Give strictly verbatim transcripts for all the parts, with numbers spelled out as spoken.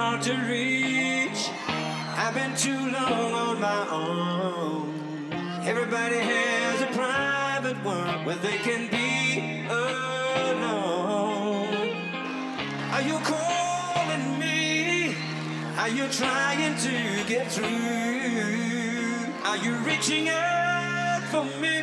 hard to reach. I've been too long on my own. Everybody has a private one where they can be alone. Are you calling me? Are you trying to get through? Are you reaching out for me?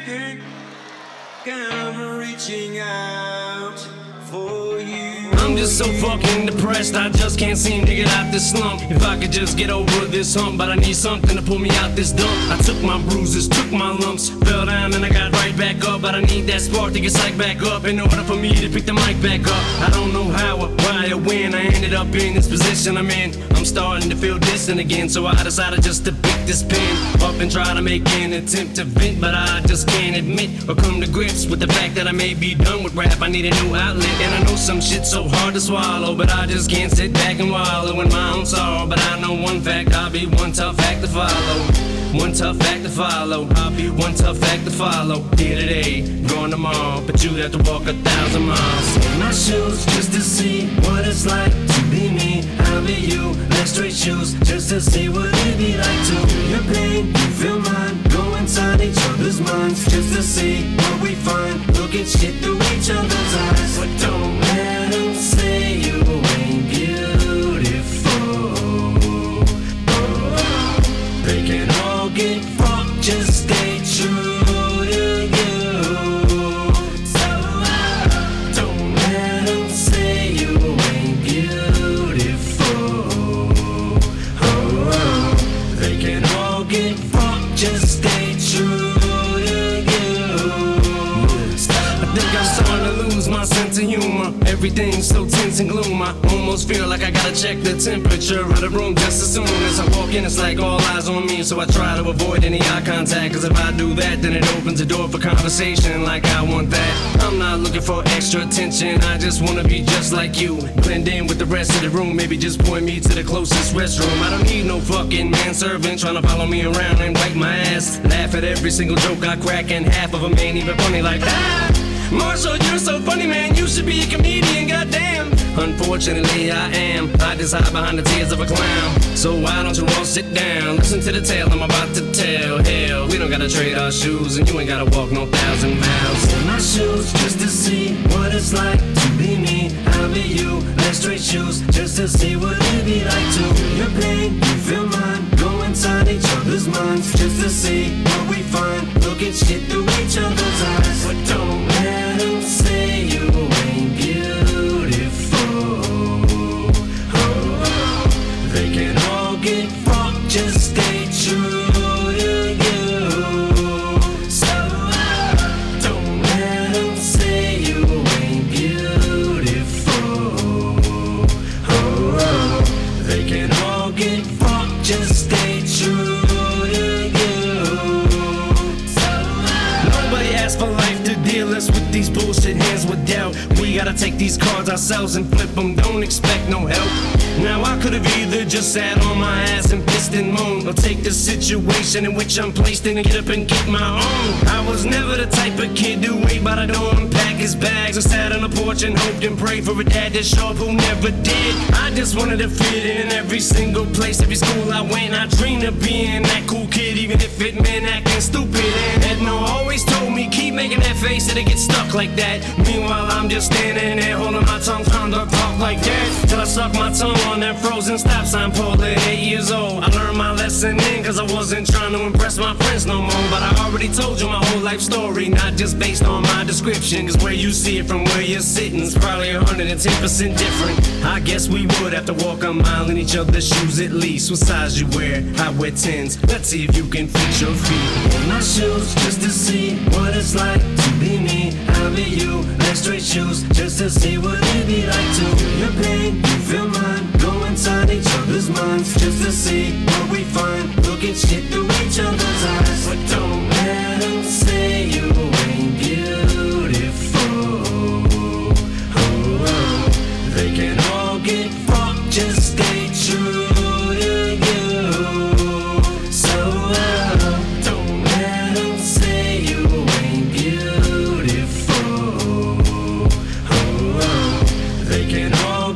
I'm reaching out for you. I'm just so fucking depressed, I just can't seem to get out this slump. If I could just get over this hump, but I need something to pull me out this dump. I took my bruises, took my lumps, fell down and I got right back up. But I need that spark to get psyched back up in order for me to pick the mic back up. I don't know how or why or when I ended up in this position I'm in. I'm starting to feel distant again, so I decided just to pick this pen up and try to make an attempt to vent. But I just can't admit or come to grips with the fact that I may be done with rap. I need a new outlet, and I know some shit's so hard to swallow, but I just can't sit back and wallow in my own sorrow. But I know one fact, I'll be one tough act to follow. One tough act to follow. I'll be one tough act to follow. Here today, gone tomorrow, but you'd have to walk a thousand miles in my shoes just to see what it's like to be me. I'll be you, wear straight shoes just to see what it'd be like to feel your pain, you feel mine. Go inside each other's minds just to see what we find. Look at shit through each other's eyes. But don't let them say you ain't beautiful. Oh, they can all get fucked, just stay true to you. So uh, don't let them say you ain't beautiful. Oh, they can all get fucked, just stay true to you. I think I'm starting to lose my sense of humor. Everything's so tense and gloom. I almost feel like I gotta check the temperature of the room just as soon as I walk in. It's like all eyes on me, so I try to avoid any eye contact. Cause if I do that, then it opens the door for conversation like I want that. I'm not looking for extra attention, I just wanna be just like you. Blend in with the rest of the room, maybe just point me to the closest restroom. I don't need no fucking manservant trying to follow me around and wipe my ass. Laugh at every single joke I crack, and half of them ain't even funny like that. Marshall, you're so funny, man, you should be a comedian, goddamn. Unfortunately, I am. I just hide behind the tears of a clown. So why don't you all sit down? Listen to the tale I'm about to tell. Hell, we don't gotta trade our shoes, and you ain't gotta walk no thousand miles in my shoes just to see what it's like to be me. I'll be you, wear straight shoes just to see what it'd be like to feel your pain, you feel mine. Go inside each other's minds just to see what we find. Look at shit through each other's eyes. But don't let them say you ain't beautiful. Oh, they can all get fucked, just stay true to you. So uh, don't let them say you ain't beautiful. Oh, they can all get fucked, just stay true to you. So uh, nobody asked for life to deal us with these bullshit hands with doubt. We gotta take these cards ourselves and flip them, don't expect no help. Now I could've either just sat on my ass and pissed and moaned, or take the situation in which I'm placed in and get up and get my own. I was never the type of kid to wait by the door and pack his bags, or sat on the porch and hoped and prayed for a dad to show up who never did. I just wanted to fit in every single place, every school I went. I dreamed of being that cool kid, even if it meant acting stupid. And Edno always told me, keep making that face, it'll get stuck like that. Meanwhile, I'm just standing there holding my tongue, trying to talk like that, till I suck my tongue on that frozen stop sign pole at eight years old. I learned my lesson then, cause I wasn't trying to impress my friends no more. But I already told you my whole life story, not just based on my description. Cause where you see it from where you're sitting is probably one hundred ten percent different. I guess we would have to walk a mile in each other's shoes at least. What size you wear? I wear tens. Let's see if you can fit your feet in my shoes just to see what it's like to be me. I'll be you, wear straight shoes just to see what it'd be like to feel your pain, you feel mine. Go inside each other's minds just to see what we find. Look at shit through each other's eyes. But don't let them say you ain't beautiful. Oh, they can all get fucked, just stay true to you. So uh, don't let them say you ain't beautiful. Oh, they can all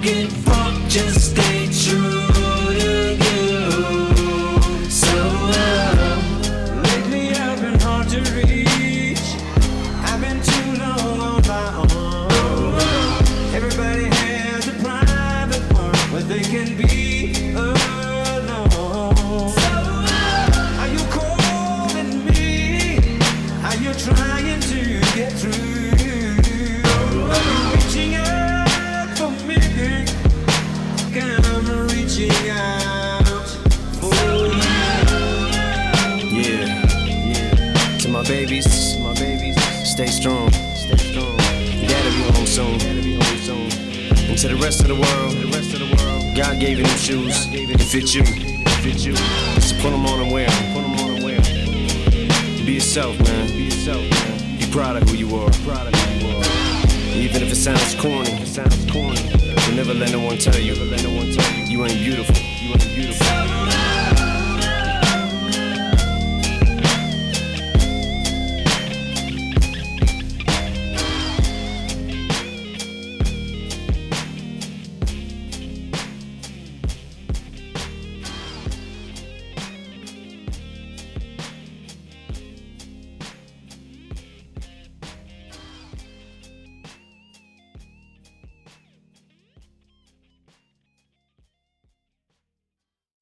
and I'm reaching out for you. Yeah, yeah. To my babies, to my babies, stay strong, stay strong. Dad'll be home soon, dad'll be home soon. And to the rest of the world, to the rest of the world, God gave you them shoes to fit you, fit you. So put them on and wear, put them on and wear. Be yourself, man. Be yourself, man. Be proud of who you are. Proud of who you are. Even if it sounds corny, it sounds corny. But never let no one tell you, never let no one tell you, you ain't beautiful. You ain't beautiful.